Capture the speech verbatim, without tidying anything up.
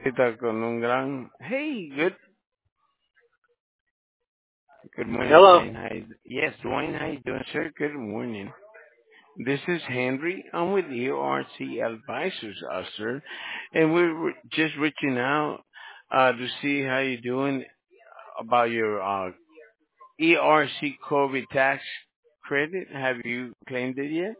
¿Qué tal con un gran hey, good good morning, Hello. Dwayne. How you, yes, Dwayne, how you doing, sir? Good morning. This is Henry. I'm with E R C Advisors, uh, sir, and we're re- just reaching out uh, to see how you're doing about your uh, E R C COVID tax credit. Have you claimed it yet?